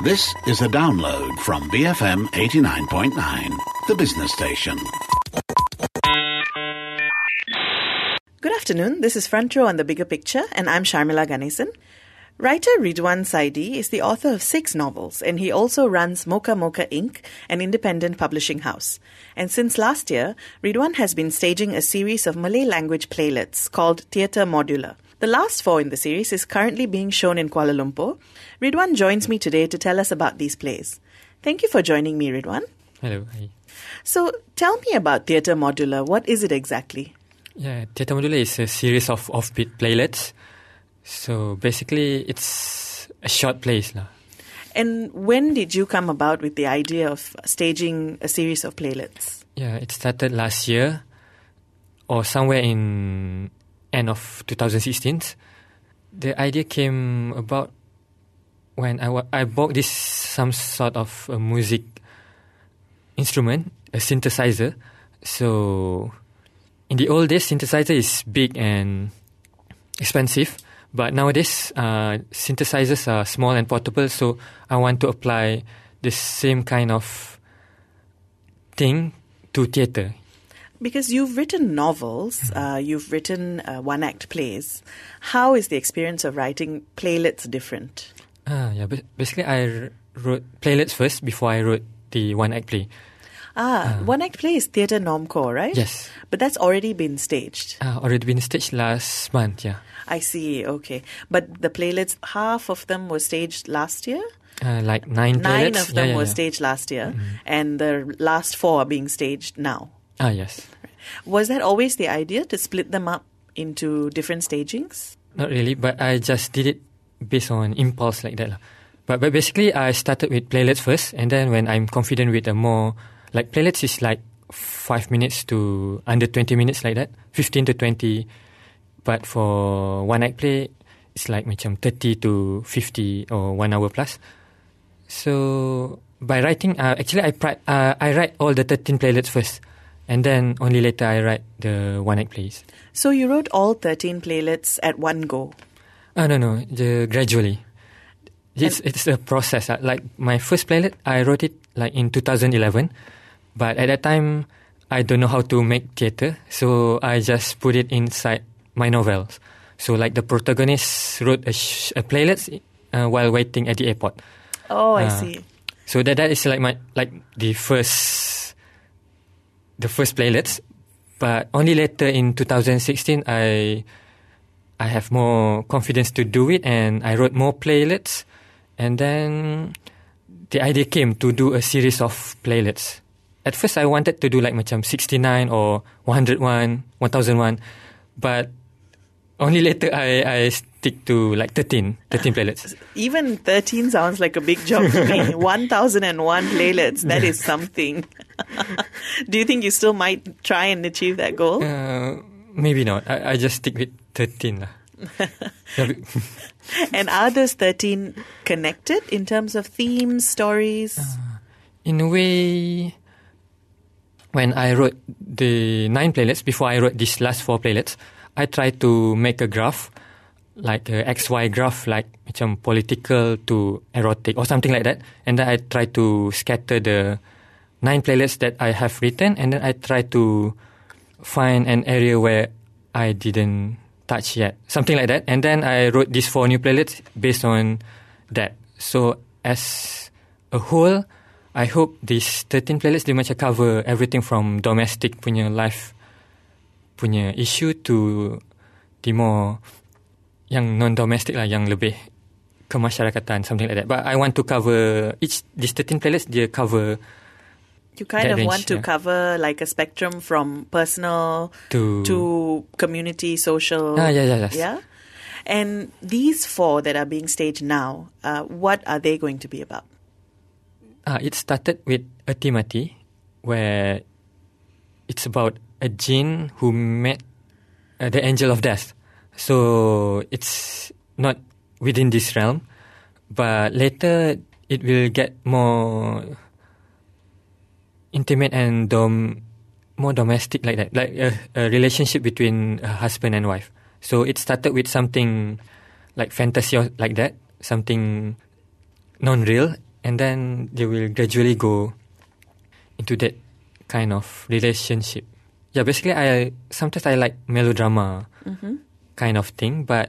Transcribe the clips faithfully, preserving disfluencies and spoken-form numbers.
This is a download from B F M eighty-nine point nine, the business station. Good afternoon, this is Front Row on The Bigger Picture, and I'm Sharmila Ganesan. Writer Ridwan Saidi is the author of six novels, and he also runs Mocha Mocha Incorporated, an independent publishing house. And since last year, Ridwan has been staging a series of Malay language playlets called Theatre Modular. The last four in the series is currently being shown in Kuala Lumpur. Ridwan joins me today to tell us about these plays. Thank you for joining me, Ridwan. Hello. Hi. So, tell me about Theatre Modular. What is it exactly? Yeah, Theatre Modular is a series of offbeat playlets. So basically, it's a short plays lah. And when did you come about with the idea of staging a series of playlets? Yeah, it started last year or somewhere in end of twenty sixteen. The idea came about when I, wa- I bought this some sort of a music instrument, a synthesizer. So in the old days, synthesizer is big and expensive. But nowadays, uh, synthesizers are small and portable, so I want to apply the same kind of thing to theatre. Because you've written novels, uh, you've written uh, one-act plays. How is the experience of writing playlets different? Ah, yeah. Basically, I r- wrote playlets first before I wrote the one-act play. Ah, uh, one-act play is Theatre Normcore, right? Yes. But that's already been staged. Ah, already been staged last month, yeah. I see, okay. But the playlets, half of them were staged last year? Uh, like nine playlets. Nine of them yeah, yeah, were yeah. staged last year, Mm-hmm. and the last four are being staged now. Ah, yes. Was that always the idea, to split them up into different stagings? Not really, but I just did it based on impulse like that lah. But, but basically, I started with playlets first, and then when I'm confident with a more... Like, playlets is like five minutes to under twenty minutes like that, fifteen to twenty. But for one act play, it's like macam thirty to fifty or one hour plus. So, by writing, uh, actually I pri- uh, I write all the thirteen playlets first. And then only later I write the one act plays. So you wrote all thirteen playlets at one go? Oh, no, no, the, gradually. It's, it's a process. Uh, like my first playlet, I wrote it like in two thousand eleven. But at that time, I don't know how to make theatre. So I just put it inside my novels. So like the protagonist wrote a, sh- a playlet uh, while waiting at the airport. Oh, I uh, see. So that that is like my like the first the first playlets. But only later in two thousand sixteen, I I have more confidence to do it, and I wrote more playlets. And then the idea came to do a series of playlets. At first, I wanted to do like macam sixty-nine or one oh one, one thousand one. But only later I, I stick to like thirteen, thirteen playlets. Even thirteen sounds like a big job to me. one thousand one playlets, that is something. Do you think you still might try and achieve that goal? Uh, maybe not. I, I just stick with thirteen lah. And are those thirteen connected in terms of themes, stories? Uh, in a way, when I wrote the nine playlets, before I wrote these last four playlets, I tried to make a graph, like a X Y graph, like macam political to erotic or something like that. And then I try to scatter the nine playlists that I have written, and then I try to find an area where I didn't touch yet, something like that. And then I wrote these four new playlists based on that. So as a whole, I hope these thirteen playlists, they macam cover everything from domestic punya life punya issue to the more yang non-domestic lah, yang lebih kemasyarakatan, something like that. But I want to cover each, these thirteen playlists, they cover... You kind of range, want to yeah. cover like a spectrum from personal to, to community, social. Ah, yeah, yeah, yes. Yeah? And these four that are being staged now, uh, what are they going to be about? Ah, it started with Erti Mati, where it's about a jinn who met uh, the angel of death. So it's not within this realm, but later it will get more intimate and dom- more domestic like that, like a, a relationship between a husband and wife. So it started with something like fantasy or like that, something non-real, and then they will gradually go into that kind of relationship. Yeah, basically, I sometimes I like melodrama Mm-hmm. kind of thing, but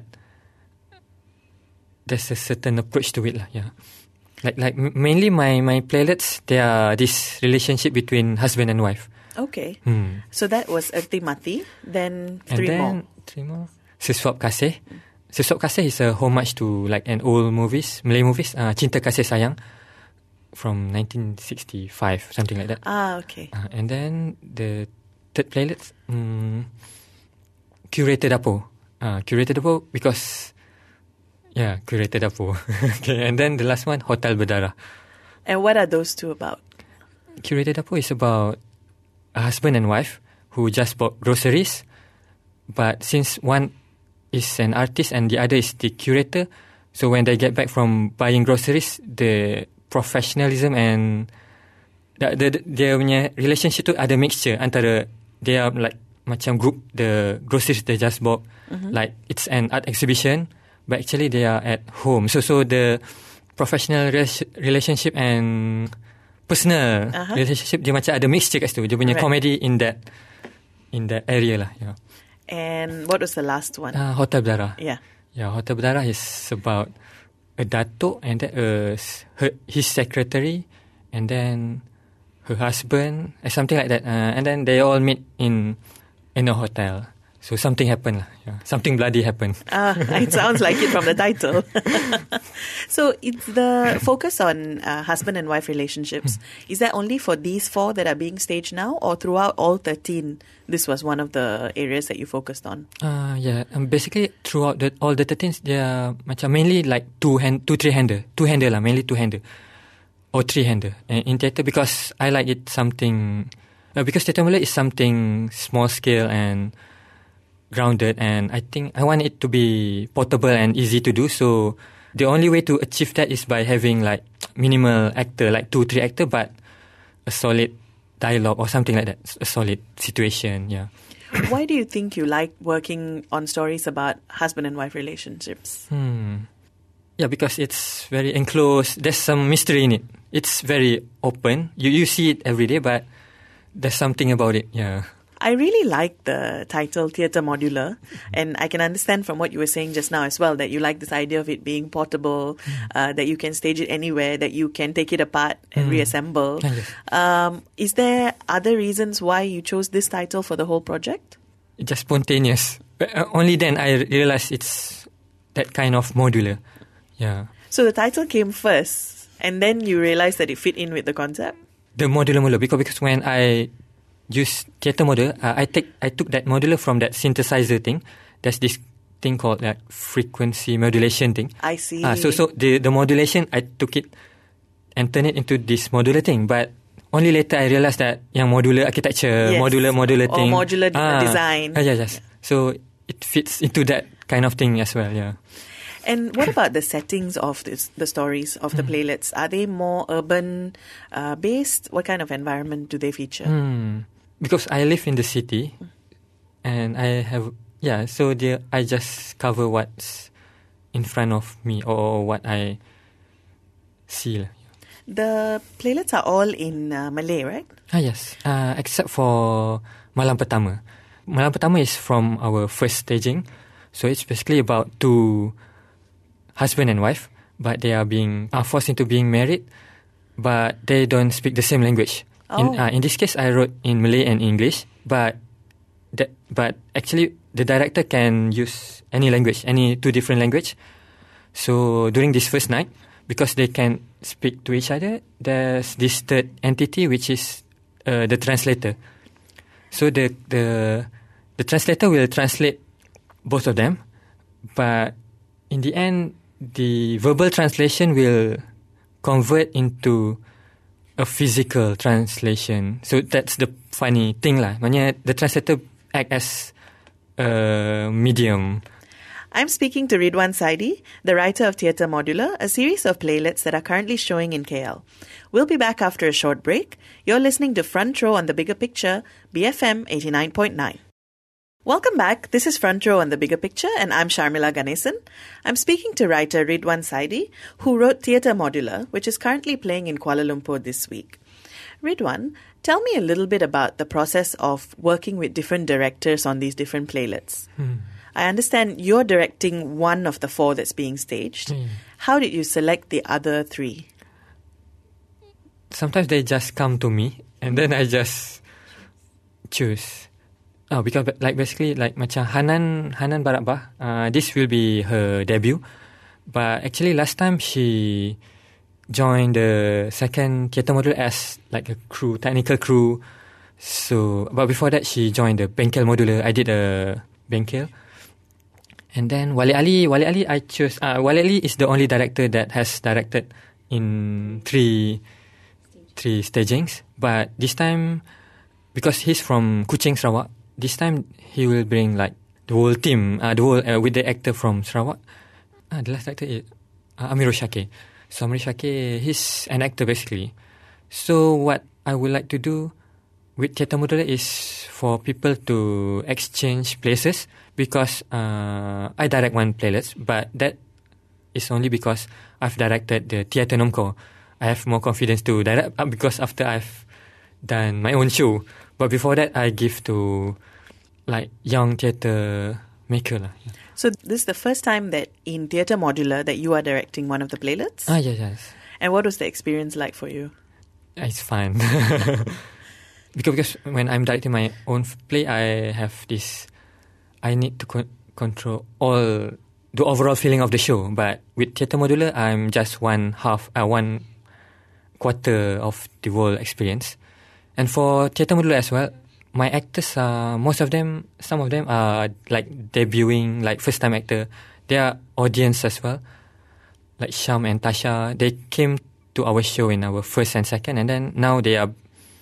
there's a certain approach to it, lah. Yeah, like like m- mainly my my playlets, they are this relationship between husband and wife. Okay. Hmm. So that was Erti Mati. Then And three then more. three more. Sesuap Kasih. Sesuap Kasih is a homage to like an old movies, Malay movies, uh, Cinta Kasih Sayang from nineteen sixty-five, something like that. Ah, okay. Uh, and then the third playlist, um, Curator Dapur. Uh, Curator Dapur because, yeah, Curator Dapur. Okay, and then the last one, Hotel Berdarah. And what are those two about? Curator Dapur is about a husband and wife who just bought groceries, but since one is an artist and the other is the curator, so when they get back from buying groceries, the professionalism and the, the, the, dia punya relationship tu ada mixture antara they are like macam group the groceries they just bought, mm-hmm. like it's an art exhibition, but actually they are at home. So so the professional re- relationship and personal Uh-huh. relationship dia macam ada mixture kat situ. Dia punya Right. comedy in that in that area lah. Yeah. And what was the last one? Uh, Hotel Berdarah. Yeah. Yeah, Hotel Berdarah is about a datuk and then uh, s- her, his secretary and then her husband, uh, something like that. Uh, and then they all meet in in a hotel. So something happened lah. Yeah, something bloody happened. Ah, it sounds like it from the title. So it's the focus on uh, husband and wife relationships. Is that only for these four that are being staged now, or throughout all thirteen? This was one of the areas that you focused on. Uh, yeah, um, basically throughout the, all the thirteens, they are macam mainly like two hand, two three hander, two hander lah, mainly two hander or three hander uh, in theatre because I like it something uh, because theatre Malay is something small scale and grounded, and I think I want it to be portable and easy to do. So the only way to achieve that is by having like minimal actor, like two three actor, but a solid dialogue or something like that, a solid situation. Yeah. Why do you think you like working on stories about husband and wife relationships? Hmm. Yeah, because it's very enclosed. There's some mystery in it. It's very open. You you see it every day, but there's something about it. Yeah. I really like the title Theatre Modular, and I can understand from what you were saying just now as well that you like this idea of it being portable, uh, that you can stage it anywhere, that you can take it apart and Mm. reassemble. Ah, yes. Um, is there other reasons why you chose this title for the whole project? It's just spontaneous. But, uh, only then I realized it's that kind of modular. Yeah. So the title came first, and then you realized that it fit in with the concept? The modular modular because because when I use theatre model, uh, I take I took that modular from that synthesizer thing. There's this thing called like frequency modulation thing. I see. Uh, so so the the modulation I took it and turned it into this modular thing, but only later I realized that yang modular architecture, Yes. modular modular Or thing, modular d- Ah, design. ah, yeah, yes. So it fits into that kind of thing as well. Yeah. And what about the settings of this, the stories of the Hmm. playlets? Are they more urban uh, based? What kind of environment do they feature? Hmm. Because I live in the city, and I have yeah. So the I just cover what's in front of me or what I see lah. The playlets are all in uh, Malay, right? Ah yes, uh, except for Malam Pertama. Malam Pertama is from our first staging, so it's basically about two husband and wife, but they are being are forced into being married, but they don't speak the same language. Oh. In uh, in this case, I wrote in Malay and English, but that but actually the director can use any language, any two different language. So during this first night, because they can speak to each other, there's this third entity which is uh, the translator. So the the the translator will translate both of them, but in the end, the verbal translation will convert into a physical translation. So that's the funny thing lah. Maknanya the translator act as a medium. I'm speaking to Ridwan Saidi, the writer of Theatre Modular, a series of playlets that are currently showing in K L. We'll be back after a short break. You're listening to Front Row on The Bigger Picture, B F M eighty-nine point nine. Welcome back. This is Front Row on The Bigger Picture, and I'm Sharmila Ganesan. I'm speaking to writer Ridwan Saidi, who wrote Theatre Modular, which is currently playing in Kuala Lumpur this week. Ridwan, tell me a little bit about the process of working with different directors on these different playlets. Hmm. I understand you're directing one of the four that's being staged. Hmm. How did you select the other three? Sometimes they just come to me, and then I just choose. Oh, because like basically like macam Hanan Hanan Barakbah, uh, this will be her debut, but actually last time she joined the second theatre module as like a crew, technical crew. So, but before that she joined the Bengkel modular. I did a Bengkel, and then Wali Ali. Wali Ali I chose. Uh, Wali Ali is the only director that has directed in three three stagings, but this time because he's from Kuching, Sarawak. This time, he will bring like the whole team, uh, the whole, uh, with the actor from Sarawak. Uh, the last actor is uh, Amirul Shakir. So Amirul Shakir, he's an actor basically. So what I would like to do with Theatre Modular is for people to exchange places, because uh, I direct one playlist, but that is only because I've directed the Theatre Nomco. I have more confidence to direct uh, because after I've done my own show. But before that, I give to like young theatre maker lah. Yeah. So this is the first time that in Theatre Modular that you are directing one of the playlets? Ah, yes, yes. And what was the experience like for you? It's fun. because, because when I'm directing my own play, I have this, I need to con- control all the overall feeling of the show. But with Theatre Modular, I'm just one half, uh, one quarter of the whole experience. And for Theatre Modular as well, my actors are, most of them, some of them are like debuting, like first time actor. They are audience as well. Like Sham and Tasha, they came to our show in our first and second, and then now they are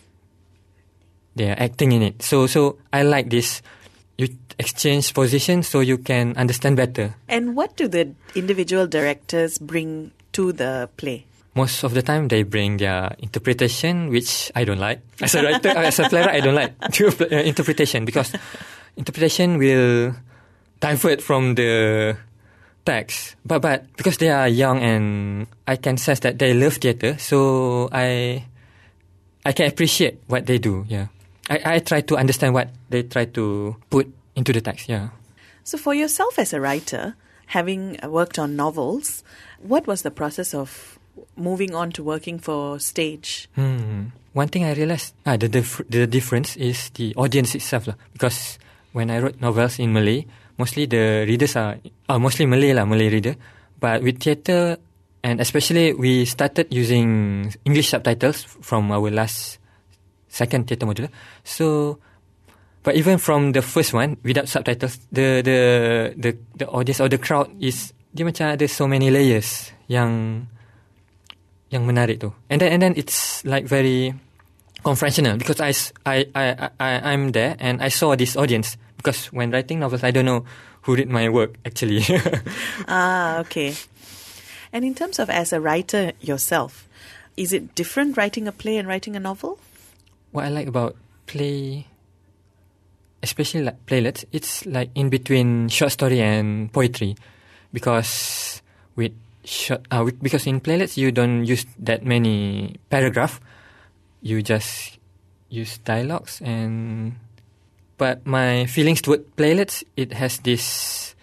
they are acting in it. So so I like this. You exchange positions so you can understand better. And what do the individual directors bring to the play? Most of the time, they bring their interpretation, which I don't like. As a writer, as a playwright, I don't like interpretation, because interpretation will divert from the text. But but because they are young and I can sense that they love theatre, so I I can appreciate what they do. Yeah, I I try to understand what they try to put into the text. Yeah. So for yourself as a writer, having worked on novels, what was the process of moving on to working for stage? Hmm. One thing I realized, ah, the dif- the difference is the audience itself lah. Because when I wrote novels in Malay, mostly the readers are, are mostly Malay lah, Malay reader. But with theatre, and especially we started using English subtitles from our last second theatre modular. So, but even from the first one without subtitles, the the the the audience or the crowd is, dia macam ada so many layers yang yang menarik tu. And then and then it's like very confrontational, because I, I, I, I, I'm there and I saw this audience, because when writing novels, I don't know who read my work actually. Ah, okay. And in terms of as a writer yourself, is it different writing a play and writing a novel? What I like about play, especially like playlets, it's like in between short story and poetry, because with short, uh, with, because in playlets you don't use that many paragraph, you just use dialogues. And but my feelings toward playlets, it has this,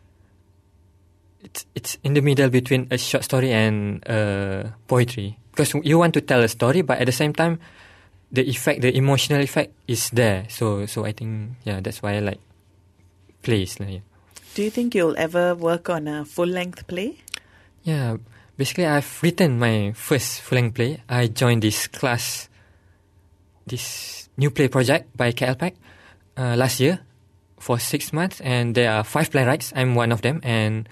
it's it's in the middle between a short story and uh, poetry, because you want to tell a story, but at the same time the effect, the emotional effect is there. So so I think, yeah, that's why I like plays. Yeah. Do you think you'll ever work on a full-length play? Yeah, basically I've written my first full-length play. I joined this class, this new play project by K L P A C uh, last year for six months, and there are five playwrights. I'm one of them, and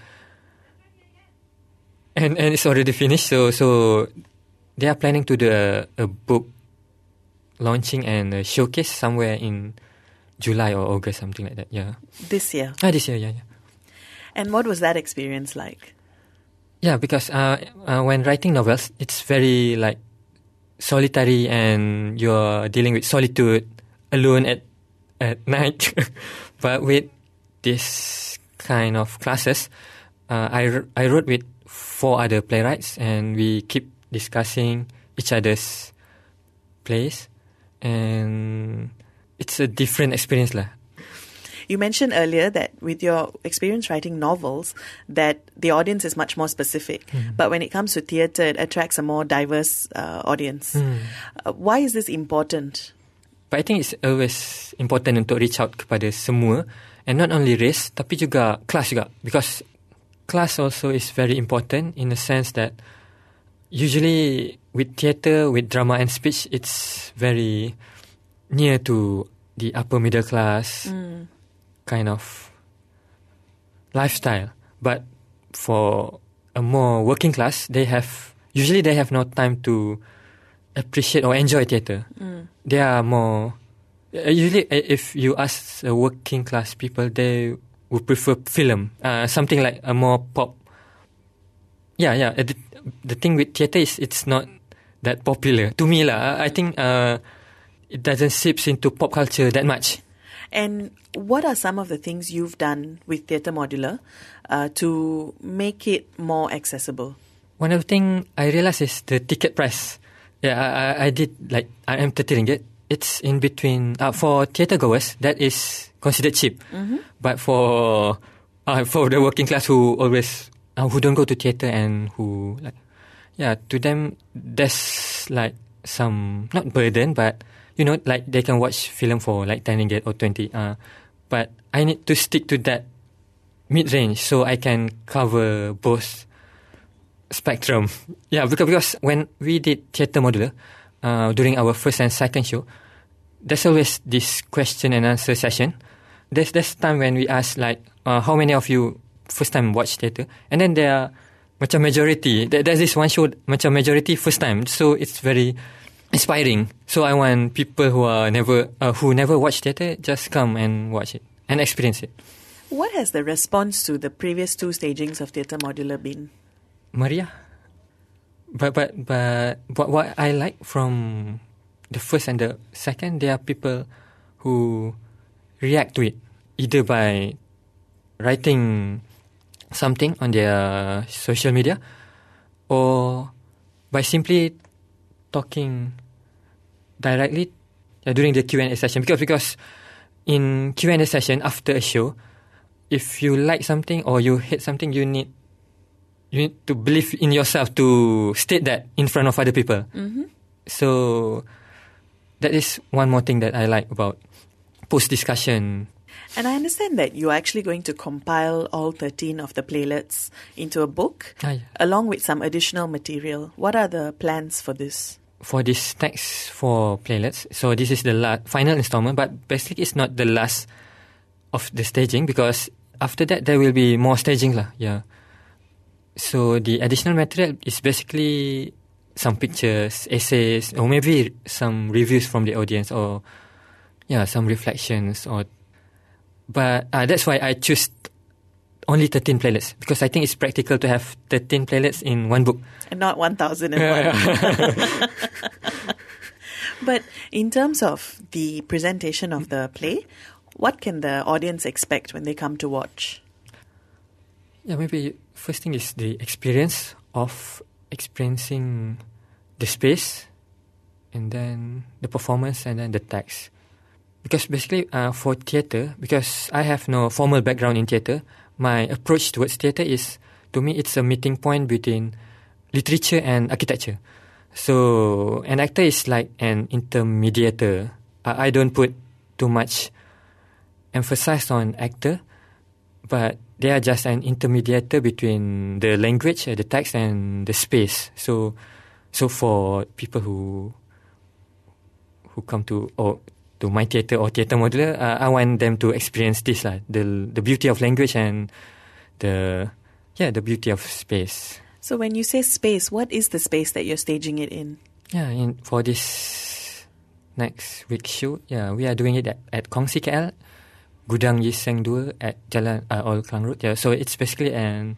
and and it's already finished. So so they are planning to do a, a book launching and a showcase somewhere in July or August, something like that. Yeah. This year? Ah, this year, yeah, yeah. And what was that experience like? Yeah, because uh, uh, when writing novels, it's very like solitary, and you're dealing with solitude, alone at at night. But with this kind of classes, uh, I, I wrote with four other playwrights, and we keep discussing each other's plays, and it's a different experience lah. You mentioned earlier that with your experience writing novels, that the audience is much more specific. Mm. But when it comes to theatre, it attracts a more diverse uh, audience. Mm. Uh, why is this important? But I think it's always important untuk reach out kepada semua, and not only race, tapi juga class juga. Because class also is very important in the sense that usually with theatre, with drama and speech, it's very near to the upper middle class. Mm. Kind of lifestyle. But for a more working class, they have usually they have no time to appreciate or enjoy theatre. Mm. They are more uh, usually uh, if you ask uh, working class people, they would prefer film, uh, something like a more pop. Yeah, yeah. Uh, the, the thing with theatre is it's not that popular to me lah. I think uh, it doesn't seep into pop culture that much. And what are some of the things you've done with Theatre Modular uh, to make it more accessible? One of the things I realized is the ticket price. Yeah, I, I did like I am thirty ringgit. It's in between uh, for theatre goers. That is considered cheap, mm-hmm. But for uh, for the working class who always uh, who don't go to theatre and who like yeah, to them there's like some not burden, but you know, like they can watch film for like ten ringgit or twenty. Uh, but I need to stick to that mid-range so I can cover both spectrum. Yeah, because, because when we did Theatre Modular, uh, during our first and second show, there's always this question and answer session. There's this time when we ask like, uh, how many of you first time watch theatre? And then there are macam majority. There's this one show, macam majority first time. So it's very inspiring. So I want people who are never uh, who never watch theatre just come and watch it and experience it. What has the response to the previous two stagings of Theatre Modular been? Maria. But but but what what I like from the first and the second, there are people who react to it either by writing something on their social media or by simply talking directly uh, during the Q and A session. Because because in Q and A session after a show, if you like something or you hate something, you need you need to believe in yourself to state that in front of other people. Mm-hmm. So that is one more thing that I like about post discussion. And I understand that you're actually going to compile all thirteen of the playlets into a book, ah, yeah. along with some additional material. What are the plans for this? For this next four playlets, so this is the la- final installment, but basically it's not the last of the staging, because after that there will be more staging lah. Yeah. So the additional material is basically some pictures, essays, or maybe some reviews from the audience, or yeah, some reflections, or. But uh, that's why I choose only thirteen playlets, because I think it's practical to have thirteen playlets in one book. And not one thousand and one. But in terms of the presentation of the play, what can the audience expect when they come to watch? Yeah, maybe first thing is the experience of experiencing the space, and then the performance, and then the text. Because basically uh, for theatre, because I have no formal background in theatre, my approach towards theatre is, to me, it's a meeting point between literature and architecture. So an actor is like an intermediator. I, I don't put too much emphasis on actor, but they are just an intermediator between the language, uh, the text, and the space. So, so for people who who come to or to my theatre or Theatre Modular, uh, I want them to experience this, uh, the the beauty of language and the yeah the beauty of space. So when you say space, what is the space that you're staging it in? Yeah, in, for this next week's show, yeah, we are doing it at, at Kongsi K L, Gudang Yiseng two at Jalan uh, Old Klang Road. Yeah, so it's basically an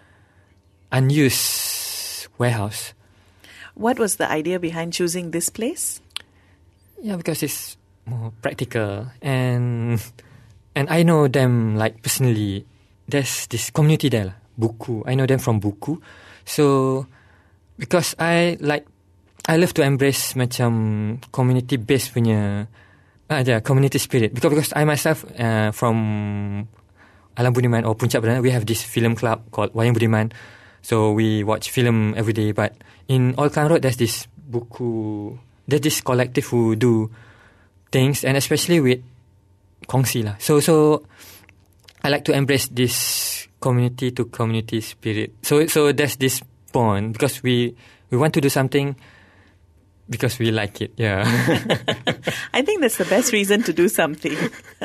unused warehouse. What was the idea behind choosing this place? Yeah, because it's more practical, and and I know them like personally. There's this community there lah, Buku. I know them from Buku. So because I like I love to embrace macam community based punya ah uh, yeah, community spirit. Because because I myself uh, from Alam Budiman or Puncak Berdana, we have this film club called Wayang Budiman. So we watch film every day. But in Old Klang Road, there's this Buku. There's this collective who do things, and especially with kongsi lah. So so I like to embrace this community to community spirit. So so there's this bond because we we want to do something because we like it. Yeah. I think that's the best reason to do something.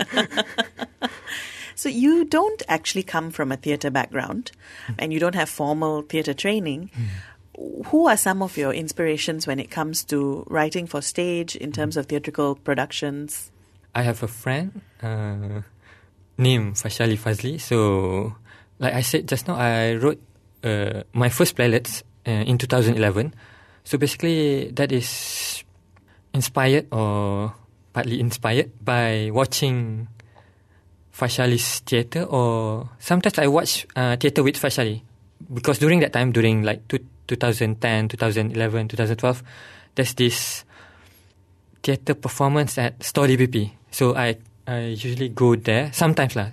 So you don't actually come from a theatre background, and you don't have formal theatre training. Mm. Who are some of your inspirations when it comes to writing for stage in terms of theatrical productions? I have a friend uh, named Fashali Fazli. So, like I said just now, I wrote uh, my first playlets uh, in two thousand eleven. So basically, that is inspired or partly inspired by watching Fashali's theatre, or sometimes I watch uh, theatre with Fashali. Because during that time, during like two, twenty ten, twenty eleven, twenty twelve, there's this theatre performance at Story B P. So I I usually go there sometimes lah,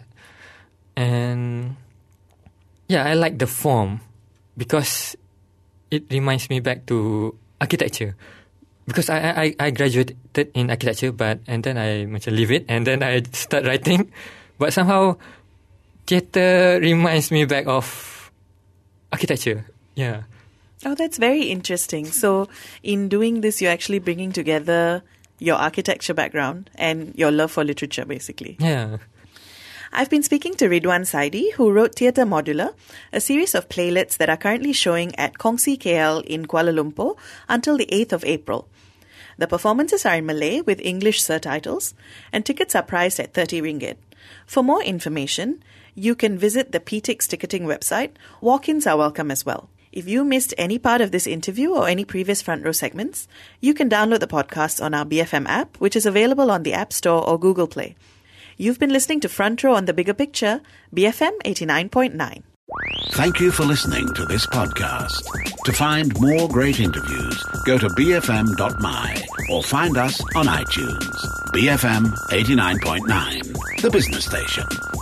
and yeah, I like the form because it reminds me back to architecture. Because I I I graduated in architecture, but and then I macam leave it, and then I start writing, but somehow theatre reminds me back of architecture. Yeah. Oh, that's very interesting. So in doing this, you're actually bringing together your architecture background and your love for literature, basically. Yeah. I've been speaking to Ridwan Saidi, who wrote Theatre Modular, a series of playlets that are currently showing at Kongsi K L in Kuala Lumpur until the eighth of April. The performances are in Malay with English surtitles, and tickets are priced at thirty ringgit. For more information, you can visit the P T I X ticketing website. Walk-ins are welcome as well. If you missed any part of this interview or any previous Front Row segments, you can download the podcast on our B F M app, which is available on the App Store or Google Play. You've been listening to Front Row on The Bigger Picture, B F M eighty-nine point nine. Thank you for listening to this podcast. To find more great interviews, go to b f m dot m y or find us on iTunes. B F M eighty-nine point nine, the business station.